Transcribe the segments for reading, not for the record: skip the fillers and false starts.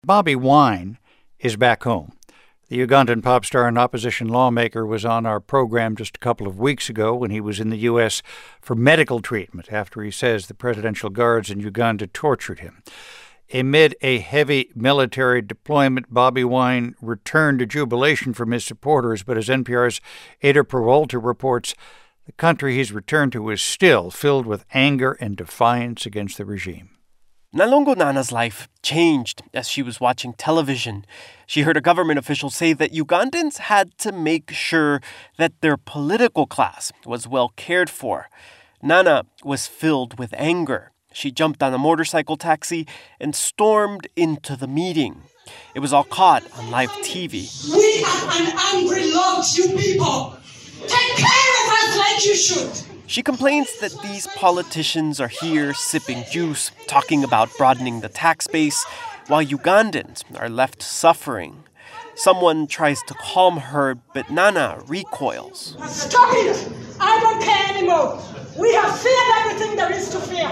Bobi Wine is back home. The Ugandan pop star and opposition lawmaker was on our program just a couple of weeks ago when he was in the U.S. for medical treatment after he says the presidential guards in Uganda tortured him. Amid a heavy military deployment, Bobi Wine returned to jubilation from his supporters, but as NPR's Ada Peralta reports, the country he's returned to is still filled with anger and defiance against the regime. Nalongo Nana's life changed as she was watching television. She heard a government official say that Ugandans had to make sure that their political class was well cared for. Nana was filled with anger. She jumped on a motorcycle taxi and stormed into the meeting. It was all caught on live TV. We have an angry lot, you people. Take care of us like you should. She complains that these politicians are here sipping juice, talking about broadening the tax base, while Ugandans are left suffering. Someone tries to calm her, but Nana recoils. Stop it! I don't care anymore. We have feared everything there is to fear.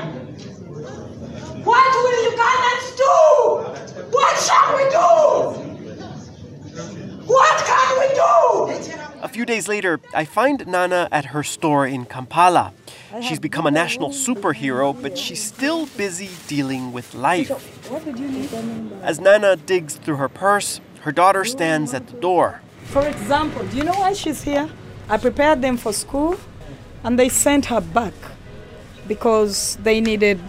What will Ugandans do? What shall we do? What can we do? A few days later, I find Nana at her store in Kampala. She's become a national superhero, but she's still busy dealing with life. As Nana digs through her purse, her daughter stands at the door. For example, do you know why she's here? I prepared them for school, and they sent her back because they needed,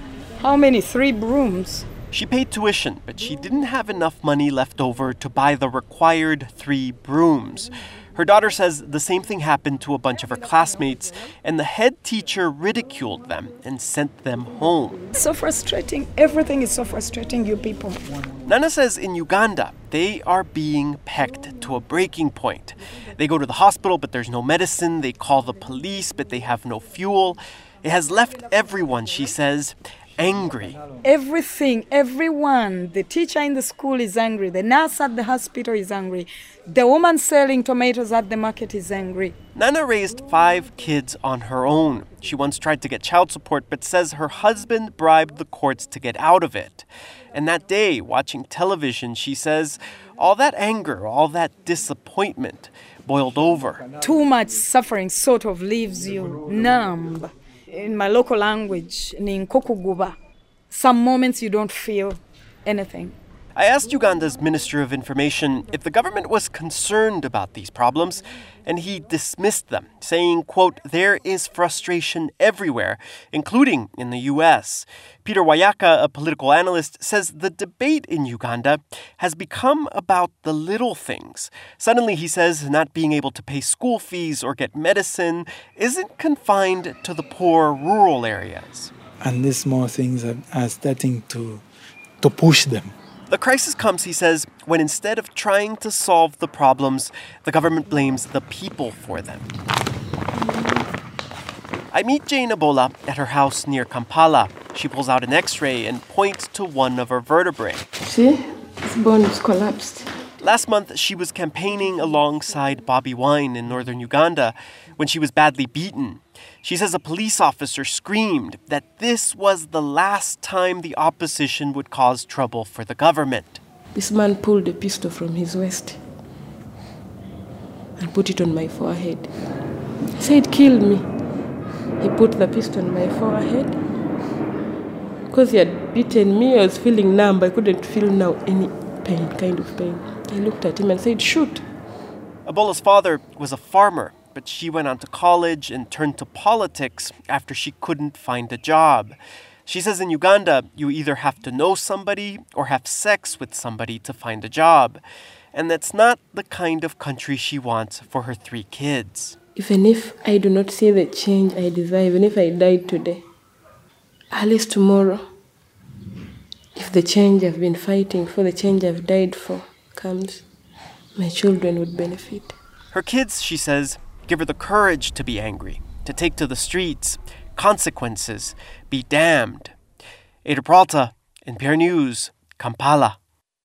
3 brooms? She paid tuition, but she didn't have enough money left over to buy the required 3 brooms. Her daughter says the same thing happened to a bunch of her classmates, and the head teacher ridiculed them and sent them home. So frustrating. Everything is so frustrating, you people. Nana says in Uganda, they are being pecked to a breaking point. They go to the hospital, but there's no medicine. They call the police, but they have no fuel. It has left everyone, she says, angry. Everyone. The teacher in the school is angry. The nurse at the hospital is angry. The woman selling tomatoes at the market is angry. Nana raised 5 kids on her own. She once tried to get child support, but says her husband bribed the courts to get out of it. And that day, watching television, she says, all that anger, all that disappointment boiled over. Too much suffering sort of leaves you numb. In my local language, Ninkokuguba, some moments you don't feel anything. I asked Uganda's Minister of Information if the government was concerned about these problems, and he dismissed them, saying, quote, there is frustration everywhere, including in the U.S. Peter Wayaka, a political analyst, says the debate in Uganda has become about the little things. Suddenly, he says, not being able to pay school fees or get medicine isn't confined to the poor rural areas. And these small things are starting to push them. The crisis comes, he says, when instead of trying to solve the problems, the government blames the people for them. I meet Jane Ebola at her house near Kampala. She pulls out an X-ray and points to one of her vertebrae. See? This bone is collapsed. Last month, she was campaigning alongside Bobi Wine in northern Uganda when she was badly beaten. She says a police officer screamed that this was the last time the opposition would cause trouble for the government. This man pulled a pistol from his waist and put it on my forehead. He said, kill me. He put the pistol on my forehead. Because he had beaten me, I was feeling numb. I couldn't feel now any pain, kind of pain. I looked at him and said, shoot. Ebola's father was a farmer, but she went on to college and turned to politics after she couldn't find a job. She says in Uganda, you either have to know somebody or have sex with somebody to find a job. And that's not the kind of country she wants for her 3 kids. Even if I do not see the change I desire, even if I died today, at least tomorrow, if the change I've been fighting for, the change I've died for comes, my children would benefit. Her kids, she says, give her the courage to be angry, to take to the streets, consequences, be damned. Ada Peralta, NPR News, Kampala.